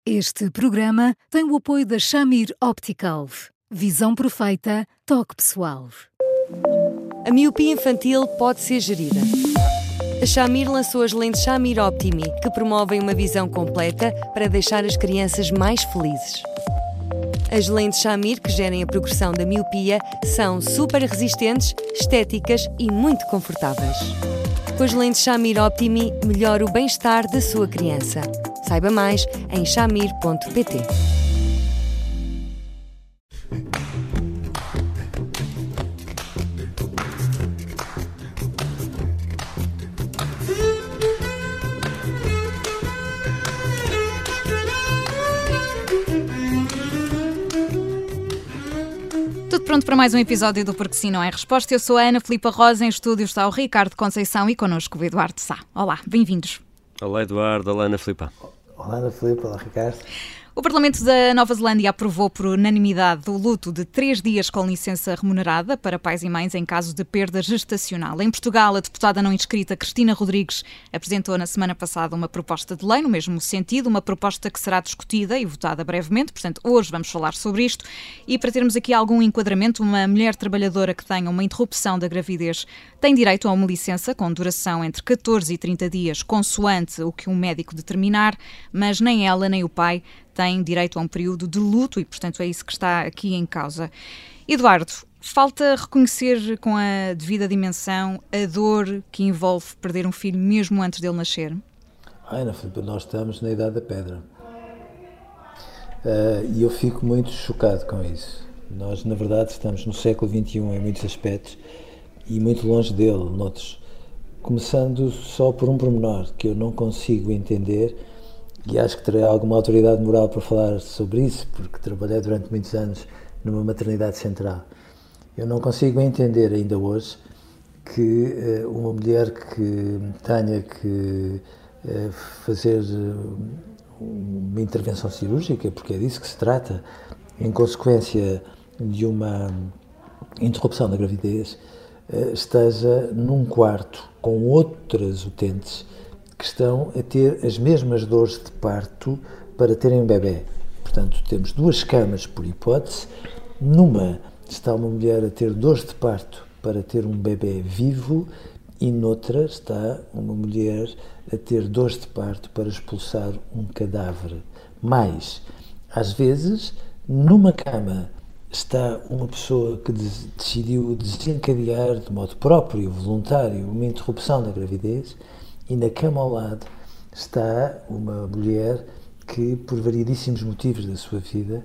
Este programa tem o apoio da Shamir Optical. Visão perfeita, toque pessoal. A miopia infantil pode ser gerida. A Shamir lançou as lentes Shamir Optimi, que promovem uma visão completa para deixar as crianças mais felizes. As lentes Shamir, que gerem a progressão da miopia, são super resistentes, estéticas e muito confortáveis. Com as lentes Shamir Optimi, melhora o bem-estar da sua criança. Saiba mais em shamir.pt. Tudo pronto para mais um episódio do Porque Sim Não É Resposta. Eu sou a Ana Filipa Rosa, em estúdio está o Ricardo Conceição e connosco o Eduardo Sá. Olá, bem-vindos. Olá Eduardo, olá Ana Filipa. Olá Ana Filipa, olá Ricardo. O Parlamento da Nova Zelândia aprovou por unanimidade o luto de 3 dias com licença remunerada para pais e mães em caso de perda gestacional. Em Portugal, a deputada não inscrita Cristina Rodrigues apresentou na semana passada uma proposta de lei no mesmo sentido, uma proposta que será discutida e votada brevemente, portanto hoje vamos falar sobre isto. E para termos aqui algum enquadramento, uma mulher trabalhadora que tenha uma interrupção da gravidez tem direito a uma licença com duração entre 14 e 30 dias, consoante o que um médico determinar, mas nem ela nem o pai têm direito a um período de luto e, portanto, é isso que está aqui em causa. Eduardo, falta reconhecer com a devida dimensão a dor que envolve perder um filho mesmo antes dele nascer? Ana Filipe, nós estamos na idade da pedra. E eu fico muito chocado com isso. Nós, na verdade, estamos no século XXI em muitos aspectos e muito longe dele, noutros. Começando só por um pormenor que eu não consigo entender. E acho que terei alguma autoridade moral para falar sobre isso, porque trabalhei durante muitos anos numa maternidade central. Eu não consigo entender ainda hoje que uma mulher que tenha que fazer uma intervenção cirúrgica, porque é disso que se trata, em consequência de uma interrupção da gravidez, esteja num quarto com outras utentes que estão a ter as mesmas dores de parto para terem um bebê. Portanto, temos 2 camas por hipótese. Numa está uma mulher a ter dores de parto para ter um bebê vivo e noutra está uma mulher a ter dores de parto para expulsar um cadáver. Mais, às vezes, numa cama está uma pessoa que decidiu desencadear de modo próprio, voluntário, uma interrupção da gravidez. E na cama ao lado está uma mulher que, por variedíssimos motivos da sua vida,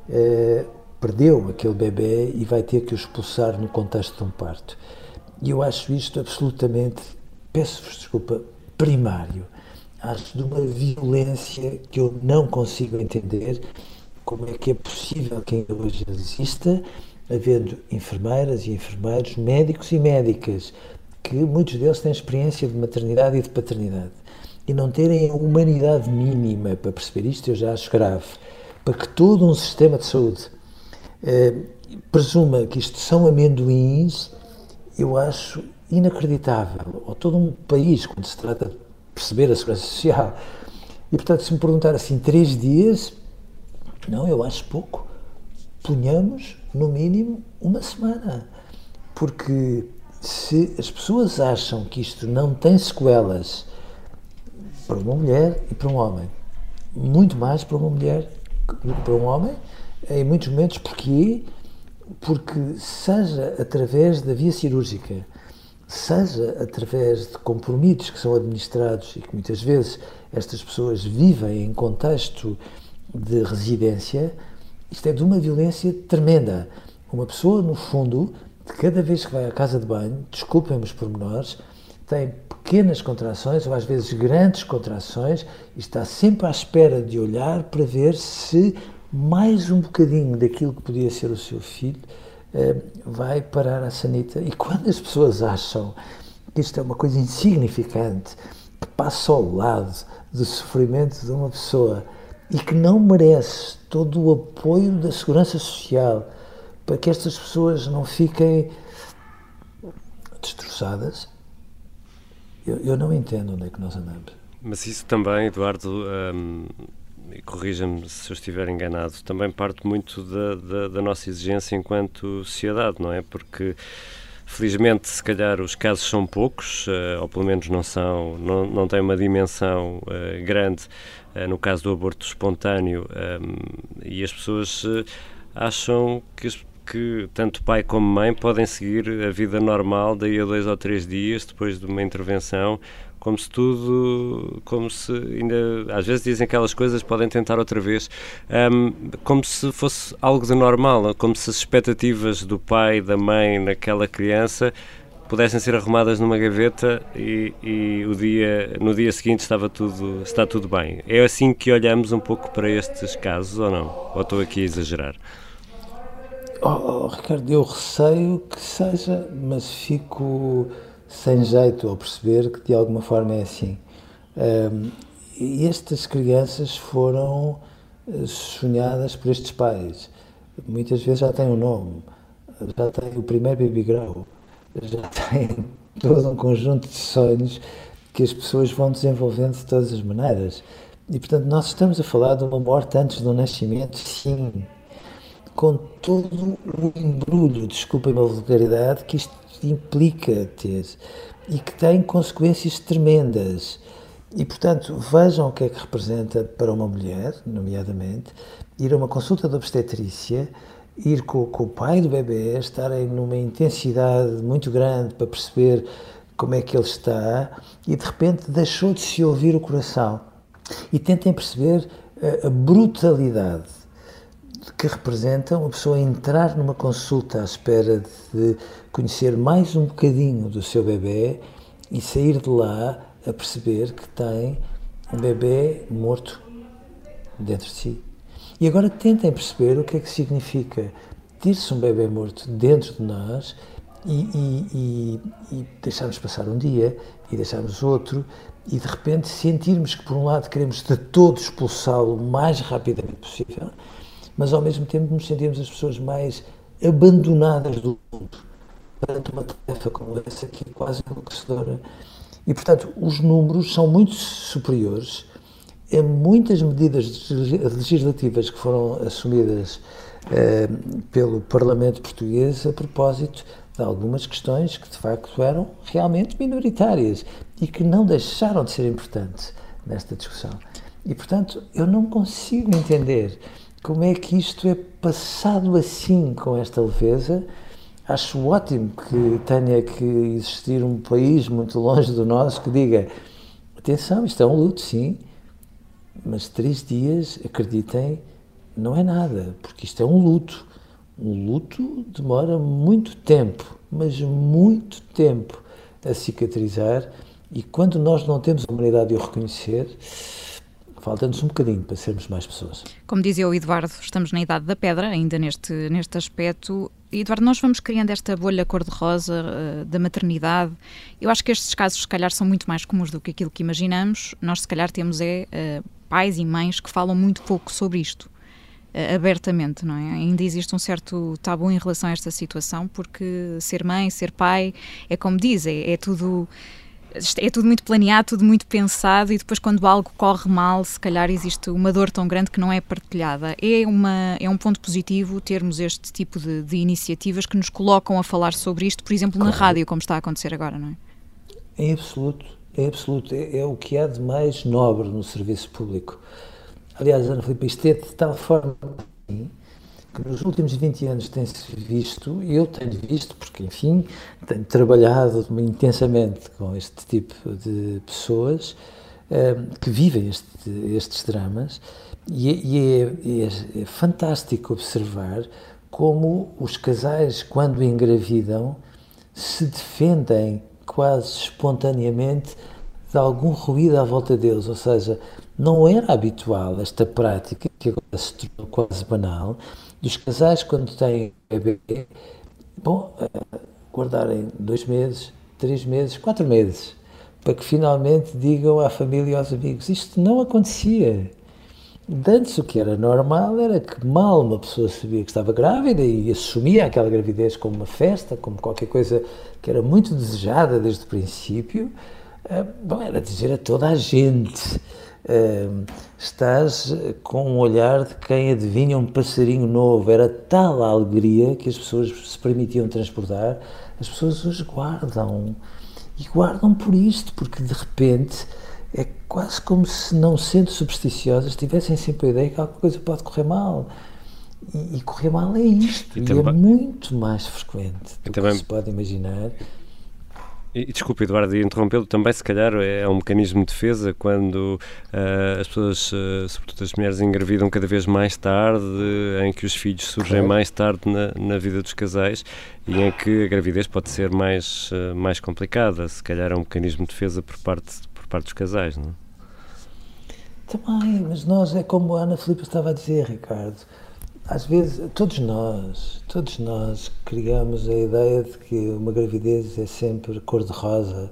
perdeu aquele bebê e vai ter que o expulsar no contexto de um parto. E eu acho isto absolutamente, peço-vos desculpa, primário. Acho de uma violência que eu não consigo entender como é que é possível que ainda hoje exista, havendo enfermeiras e enfermeiros, médicos e médicas, que muitos deles têm experiência de maternidade e de paternidade e não terem a humanidade mínima para perceber isto, eu já acho grave. Para que todo um sistema de saúde presuma que isto são amendoins, eu acho inacreditável. Ou todo um país, quando se trata de perceber a segurança social. E, portanto, se me perguntar assim, 3 dias, não, eu acho pouco. Ponhamos, no mínimo, 1 semana. Porque se as pessoas acham que isto não tem sequelas para uma mulher e para um homem, muito mais para uma mulher do que para um homem, em muitos momentos, porquê? Porque seja através da via cirúrgica, seja através de compromissos que são administrados e que muitas vezes estas pessoas vivem em contexto de residência, isto é de uma violência tremenda. Uma pessoa, no fundo, cada vez que vai à casa de banho, desculpem-me os pormenores, tem pequenas contrações ou às vezes grandes contrações e está sempre à espera de olhar para ver se mais um bocadinho daquilo que podia ser o seu filho vai parar à sanita. E quando as pessoas acham que isto é uma coisa insignificante, que passa ao lado do sofrimento de uma pessoa e que não merece todo o apoio da segurança social, para que estas pessoas não fiquem destroçadas, eu não entendo onde é que nós andamos. Mas isso também, Eduardo, e corrija-me se eu estiver enganado, também parte muito da nossa exigência enquanto sociedade, não é? Porque felizmente, se calhar, os casos são poucos, ou pelo menos não têm uma dimensão grande, no caso do aborto espontâneo, e as pessoas acham que tanto pai como mãe podem seguir a vida normal daí a 2 ou 3 dias, depois de uma intervenção, como se ainda, às vezes dizem aquelas coisas, podem tentar outra vez, como se fosse algo de normal, como se as expectativas do pai e da mãe naquela criança pudessem ser arrumadas numa gaveta e no dia seguinte está tudo bem. É assim que olhamos um pouco para estes casos, ou não? Ou estou aqui a exagerar? Ricardo, eu receio que seja, mas fico sem jeito ao perceber que de alguma forma é assim. Estas crianças foram sonhadas por estes pais. Muitas vezes já têm um nome, já têm o primeiro baby grow, já têm todo um conjunto de sonhos que as pessoas vão desenvolvendo de todas as maneiras. E, portanto, nós estamos a falar de uma morte antes do nascimento, sim, com todo o embrulho, desculpem-me a vulgaridade, que isto implica ter e que tem consequências tremendas. E, portanto, vejam o que é que representa para uma mulher, nomeadamente, ir a uma consulta de obstetrícia, ir com o pai do bebê, estarem numa intensidade muito grande para perceber como é que ele está e, de repente, deixou de se ouvir o coração. E tentem perceber a brutalidade que representa uma pessoa entrar numa consulta à espera de conhecer mais um bocadinho do seu bebê e sair de lá a perceber que tem um bebê morto dentro de si. E agora tentem perceber o que é que significa ter-se um bebê morto dentro de nós e deixarmos passar um dia e deixarmos outro e de repente sentirmos que por um lado queremos de todo expulsá-lo o mais rapidamente possível, mas ao mesmo tempo nos sentimos as pessoas mais abandonadas do mundo perante uma tarefa como essa que é quase enlouquecedora. E, portanto, os números são muito superiores a muitas medidas legislativas que foram assumidas pelo Parlamento português a propósito de algumas questões que, de facto, eram realmente minoritárias e que não deixaram de ser importantes nesta discussão. E, portanto, eu não consigo entender como é que isto é passado assim, com esta leveza. Acho ótimo que tenha que existir um país muito longe do nosso que diga, atenção, isto é um luto, sim, mas 3 dias, acreditem, não é nada, porque isto é um luto. Um luto demora muito tempo, mas muito tempo a cicatrizar, e quando nós não temos a humanidade de o reconhecer, falta-nos um bocadinho para sermos mais pessoas. Como dizia o Eduardo, estamos na idade da pedra, ainda neste aspecto. Eduardo, nós vamos criando esta bolha cor-de-rosa da maternidade. Eu acho que estes casos, se calhar, são muito mais comuns do que aquilo que imaginamos. Nós, se calhar, temos pais e mães que falam muito pouco sobre isto, abertamente, não é? Ainda existe um certo tabu em relação a esta situação, porque ser mãe, ser pai, é como dizem, é tudo muito planeado, tudo muito pensado, e depois quando algo corre mal, se calhar existe uma dor tão grande que não é partilhada. É um ponto positivo termos este tipo de iniciativas que nos colocam a falar sobre isto, por exemplo, na rádio, como está a acontecer agora, não é? É absoluto, é absoluto. É o que há de mais nobre no serviço público. Aliás, Ana Filipe, isto é de tal forma que nos últimos 20 anos tem-se visto, e eu tenho visto, porque, enfim, tenho trabalhado intensamente com este tipo de pessoas que vivem estes dramas, e é fantástico observar como os casais, quando engravidam, se defendem quase espontaneamente de algum ruído à volta deles, ou seja, não era habitual esta prática, que agora se tornou quase banal, dos casais, quando têm bebê, guardarem 2 meses, 3 meses, 4 meses, para que finalmente digam à família e aos amigos. Isto não acontecia. Antes o que era normal era que mal uma pessoa sabia que estava grávida e assumia aquela gravidez como uma festa, como qualquer coisa que era muito desejada desde o princípio, era dizer a toda a gente. estás com um olhar de quem adivinha um passarinho novo. Era tal a alegria que as pessoas se permitiam transportar. As pessoas hoje guardam, e guardam por isto, porque de repente é quase como se, não sendo supersticiosas, tivessem sempre a ideia que alguma coisa pode correr mal. E correr mal é isto, e é muito mais frequente do que se pode imaginar. E desculpe, Eduardo, de interrompê-lo, também se calhar é um mecanismo de defesa quando as pessoas, sobretudo as mulheres, engravidam cada vez mais tarde, em que os filhos surgem mais tarde na vida dos casais e em que a gravidez pode ser mais complicada. Se calhar é um mecanismo de defesa por parte dos casais, não é? Também, mas nós, é como a Ana Filipe estava a dizer, Ricardo, às vezes, todos nós criamos a ideia de que uma gravidez é sempre cor-de-rosa,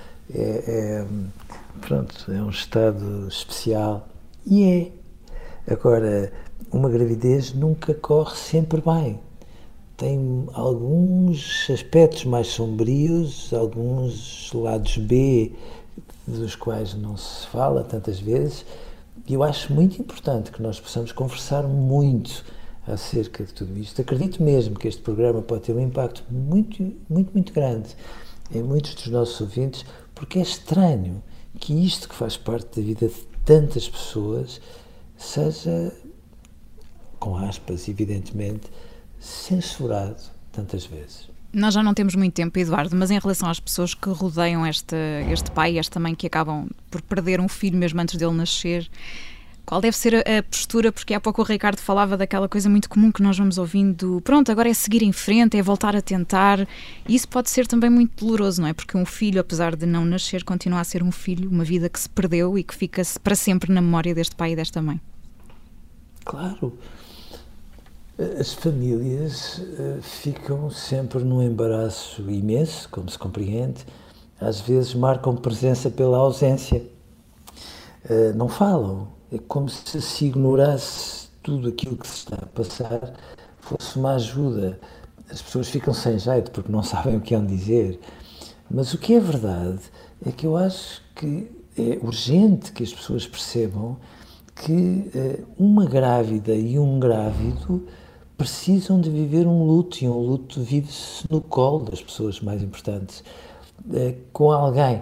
pronto, é um estado especial, e é. Agora, uma gravidez nunca corre sempre bem. Tem alguns aspectos mais sombrios, alguns lados B, dos quais não se fala tantas vezes, e eu acho muito importante que nós possamos conversar muito acerca de tudo isto. Acredito mesmo que este programa pode ter um impacto muito, muito, muito grande em muitos dos nossos ouvintes, porque é estranho que isto que faz parte da vida de tantas pessoas seja, com aspas, evidentemente, censurado tantas vezes. Nós já não temos muito tempo, Eduardo, mas em relação às pessoas que rodeiam este pai e esta mãe que acabam por perder um filho mesmo antes dele nascer, qual deve ser a postura? Porque há pouco o Ricardo falava daquela coisa muito comum que nós vamos ouvindo, pronto, agora é seguir em frente, é voltar a tentar, e isso pode ser também muito doloroso, não é? Porque um filho, apesar de não nascer, continua a ser um filho, uma vida que se perdeu e que fica para sempre na memória deste pai e desta mãe. Claro, as famílias ficam sempre num embaraço imenso, como se compreende, às vezes marcam presença pela ausência, não falam. É como se ignorasse tudo aquilo que se está a passar, fosse uma ajuda. As pessoas ficam sem jeito porque não sabem o que hão de dizer. Mas o que é verdade é que eu acho que é urgente que as pessoas percebam que uma grávida e um grávido precisam de viver um luto, e um luto vive-se no colo das pessoas mais importantes, com alguém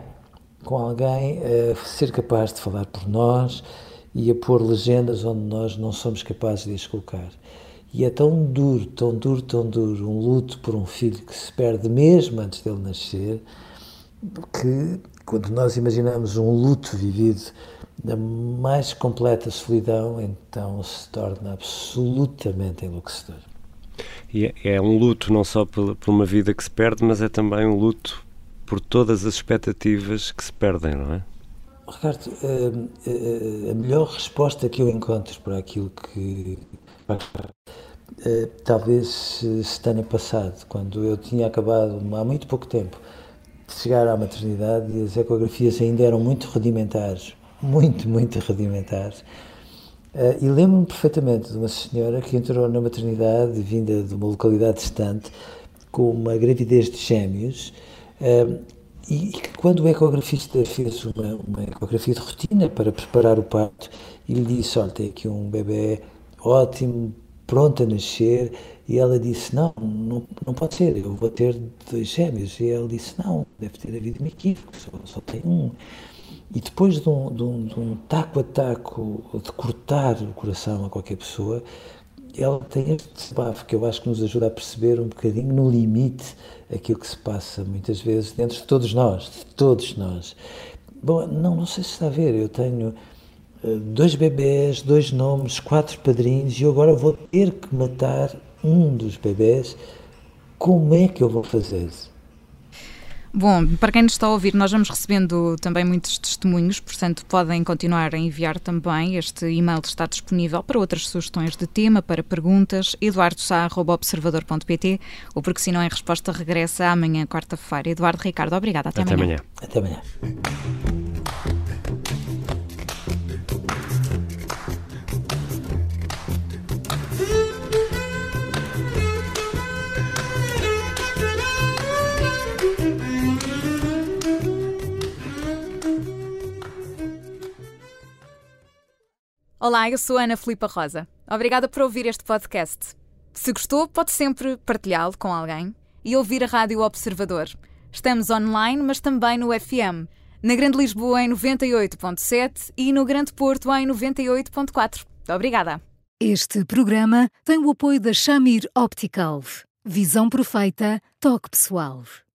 a ser capaz de falar por nós e a pôr legendas onde nós não somos capazes de as colocar. E é tão duro, tão duro, tão duro um luto por um filho que se perde mesmo antes dele nascer, que quando nós imaginamos um luto vivido na mais completa solidão, então se torna absolutamente enlouquecedor. E é um luto não só por uma vida que se perde, mas é também um luto por todas as expectativas que se perdem, não é? Ricardo, a melhor resposta que eu encontro para aquilo que talvez se tenha passado, quando eu tinha acabado há muito pouco tempo de chegar à maternidade e as ecografias ainda eram muito rudimentares, muito rudimentares, e lembro-me perfeitamente de uma senhora que entrou na maternidade vinda de uma localidade distante com uma gravidez de gêmeos, e que quando o ecografista fez uma ecografia de rotina para preparar o parto, ele disse, olha, tem aqui um bebê ótimo, pronto a nascer, e ela disse, não pode ser, eu vou ter 2 gêmeos, e ela disse, não, deve ter havido um equívoco, só tem um. E depois de um taco a taco de cortar o coração a qualquer pessoa, ela tem este desabafo que eu acho que nos ajuda a perceber um bocadinho no limite aquilo que se passa muitas vezes dentro de todos nós. Bom, não sei se está a ver, eu tenho 2 bebés, 2 nomes, 4 padrinhos e eu agora vou ter que matar um dos bebés. Como é que eu vou fazer isso? Bom, para quem nos está a ouvir, nós vamos recebendo também muitos testemunhos, portanto podem continuar a enviar também. Este e-mail está disponível para outras sugestões de tema, para perguntas, eduardosá@observador.pt, ou porque se não em resposta regressa amanhã, quarta-feira. Eduardo, Ricardo, obrigada. Até amanhã. Até amanhã. Olá, eu sou a Ana Filipa Rosa. Obrigada por ouvir este podcast. Se gostou, pode sempre partilhá-lo com alguém e ouvir a Rádio Observador. Estamos online, mas também no FM. Na Grande Lisboa em 98.7 e no Grande Porto em 98.4. Obrigada. Este programa tem o apoio da Shamir Optical. Visão perfeita, toque pessoal.